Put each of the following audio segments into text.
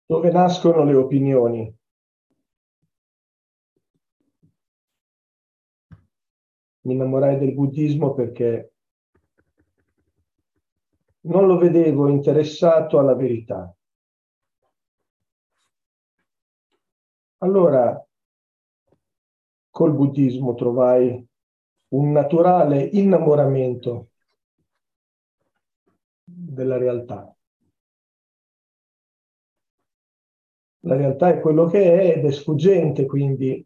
Dove nascono le opinioni? Mi innamorai del buddismo perché non lo vedevo interessato alla verità. Allora, col buddismo trovai un naturale innamoramento della realtà. La realtà è quello che è ed è sfuggente, quindi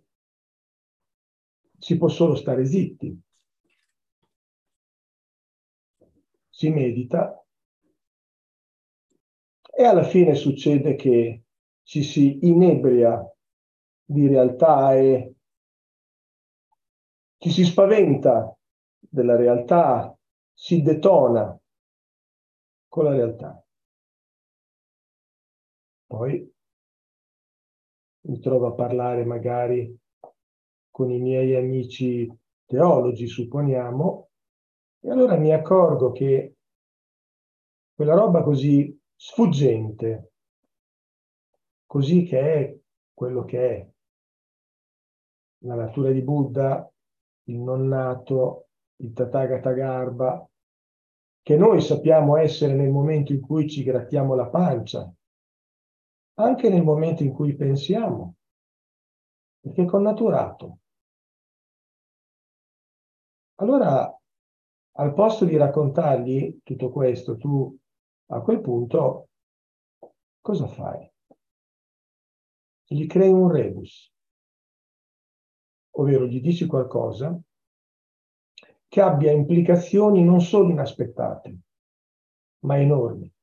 si può solo stare zitti. Si medita e alla fine succede che ci si inebria di realtà e ci si spaventa della realtà, si detona con la realtà. Poi mi trovo a parlare magari con i miei amici teologi, supponiamo, e allora mi accorgo che quella roba così sfuggente, così che è quello che è, la natura di Buddha, il non nato, il Tathagata Garbha, che noi sappiamo essere nel momento in cui ci grattiamo la pancia, anche nel momento in cui pensiamo, perché è connaturato. Allora, al posto di raccontargli tutto questo, tu a quel punto cosa fai? Gli crei un rebus, ovvero gli dici qualcosa che abbia implicazioni non solo inaspettate, ma enormi.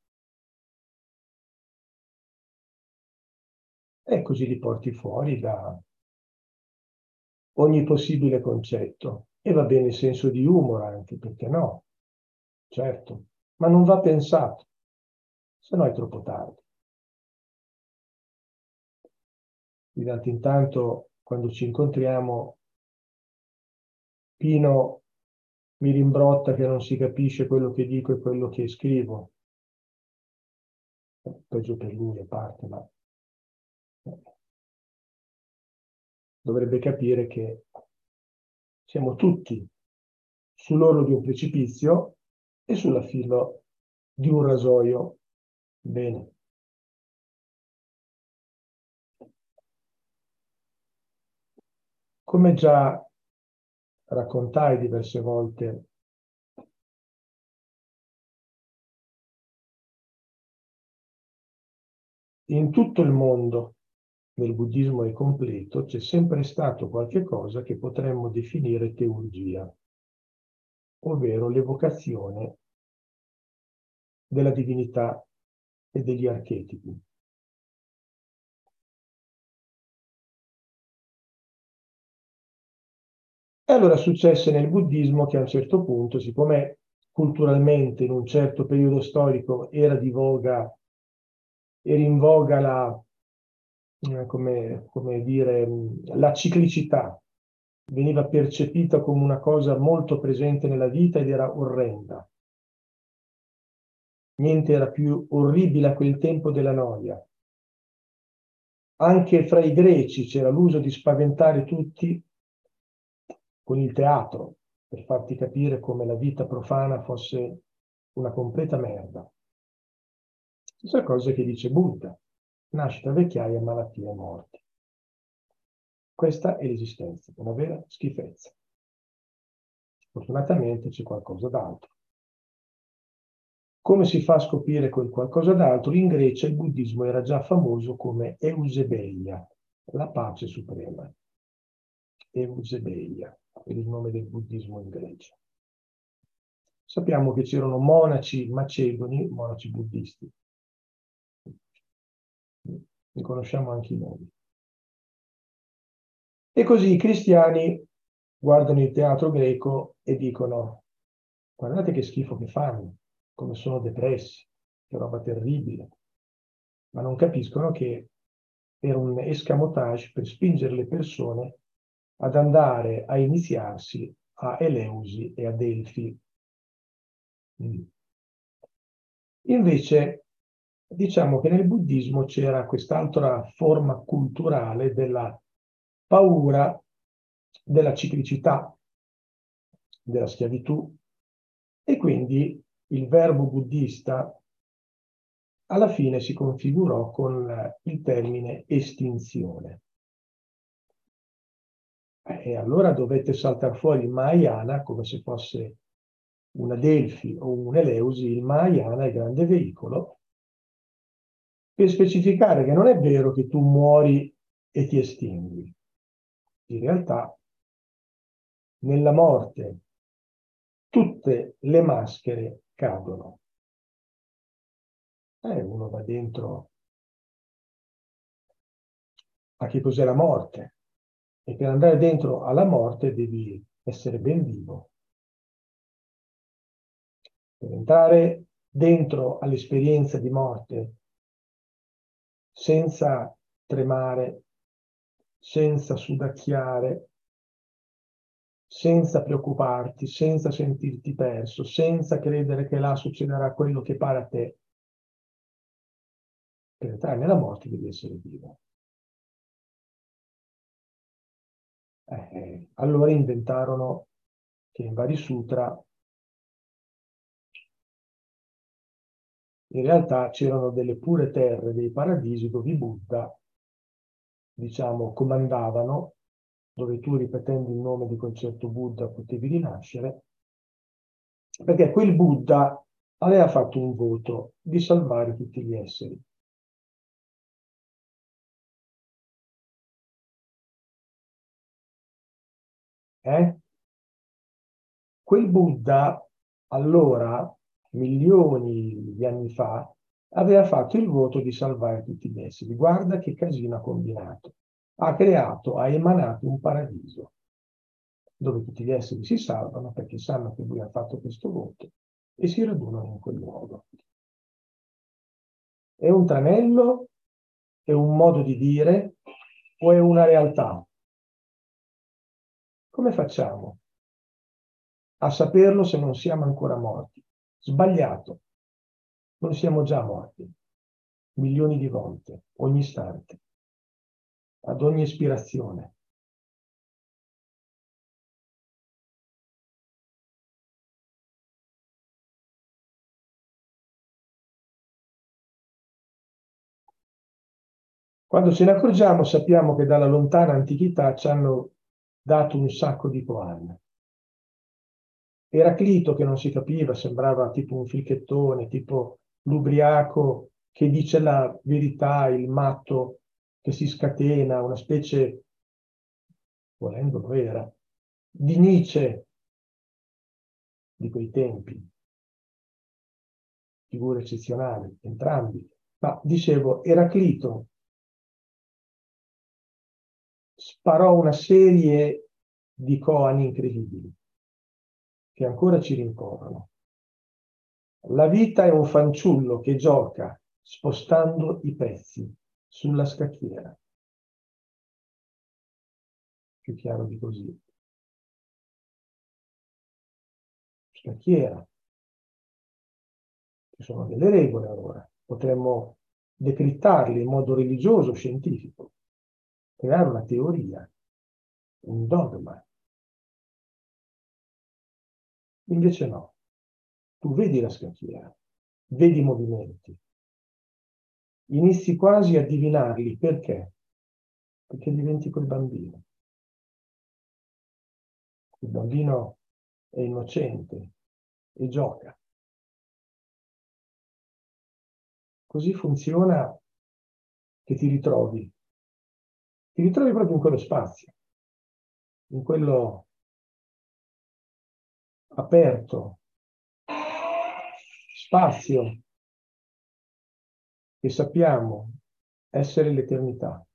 E così li porti fuori da ogni possibile concetto. E va bene il senso di humor anche, perché no? Certo, ma non va pensato, se no è troppo tardi. Di tanto in tanto, quando ci incontriamo, Pino mi rimbrotta che non si capisce quello che dico e quello che scrivo. Peggio per lui a parte, ma dovrebbe capire che siamo tutti sull'orlo di un precipizio e sulla fila di un rasoio. Bene. Come già raccontai diverse volte, in tutto il mondo del buddismo è completo, c'è sempre stato qualche cosa che potremmo definire teurgia, ovvero l'evocazione della divinità e degli archetipi. E allora successe nel buddismo che a un certo punto, siccome culturalmente in un certo periodo storico era in voga come dire, la ciclicità, veniva percepita come una cosa molto presente nella vita ed era orrenda. Niente era più orribile a quel tempo della noia. Anche fra i greci c'era l'uso di spaventare tutti con il teatro, per farti capire come la vita profana fosse una completa merda. Stessa cosa che dice Buddha, nascita, vecchiaia, malattia e morte. Questa è l'esistenza, una vera schifezza. Fortunatamente c'è qualcosa d'altro. Come si fa a scoprire quel qualcosa d'altro? In Grecia il buddismo era già famoso come Eusebeia, la pace suprema. Eusebeia, è il nome del buddismo in Grecia. Sappiamo che c'erano monaci macedoni, monaci buddisti. Ne conosciamo anche i nomi. E così i cristiani guardano il teatro greco e dicono: guardate che schifo che fanno, come sono depressi, che roba terribile. Ma non capiscono che era un escamotage per spingere le persone ad andare a iniziarsi a Eleusi e a Delfi. Invece diciamo che nel buddismo c'era quest'altra forma culturale della paura della ciclicità, della schiavitù, e quindi il verbo buddista alla fine si configurò con il termine estinzione. E allora dovette saltare fuori il Mahayana come se fosse una Delfi o un Eleusi. Il Mahayana è il grande veicolo per specificare che non è vero che tu muori e ti estingui. In realtà, nella morte, tutte le maschere cadono. Uno va dentro a che cos'è la morte. E per andare dentro alla morte devi essere ben vivo. Per entrare dentro all'esperienza di morte senza tremare, senza sudacchiare, senza preoccuparti, senza sentirti perso, senza credere che là succederà quello che pare a te. Per entrare nella morte devi essere vivo. Allora inventarono che in vari sutra in realtà c'erano delle pure terre, dei paradisi dove i Buddha, diciamo, comandavano, dove tu ripetendo il nome di quel certo Buddha potevi rinascere, perché quel Buddha aveva fatto un voto di salvare tutti gli esseri. Quel Buddha, allora, milioni di anni fa, aveva fatto il voto di salvare tutti gli esseri. Guarda che casino ha combinato. Ha creato, ha emanato un paradiso dove tutti gli esseri si salvano perché sanno che lui ha fatto questo voto e si radunano in quel luogo. È un tranello? È un modo di dire? O è una realtà? Come facciamo a saperlo se non siamo ancora morti? Sbagliato. Noi siamo già morti, milioni di volte, ogni istante, ad ogni ispirazione. Quando ce ne accorgiamo sappiamo che dalla lontana antichità ci hanno dato un sacco di koan. Eraclito, che non si capiva, sembrava tipo un fichettone, tipo l'ubriaco che dice la verità, il matto che si scatena, una specie, volendo lo era, di Nietzsche di quei tempi, figure eccezionali, entrambi. Ma dicevo, Eraclito sparò una serie di koan incredibili che ancora ci rincorrono. La vita è un fanciullo che gioca spostando i pezzi sulla scacchiera. Più chiaro di così. Scacchiera. Ci sono delle regole allora. Potremmo decrittarle in modo religioso, scientifico, creare una teoria, un dogma. Invece no. Tu vedi la scacchiera, vedi i movimenti, inizi quasi a divinarli. Perché? Perché diventi quel bambino. Il bambino è innocente e gioca. Così funziona che ti ritrovi proprio in quello spazio, in quello aperto, spazio che sappiamo essere l'eternità.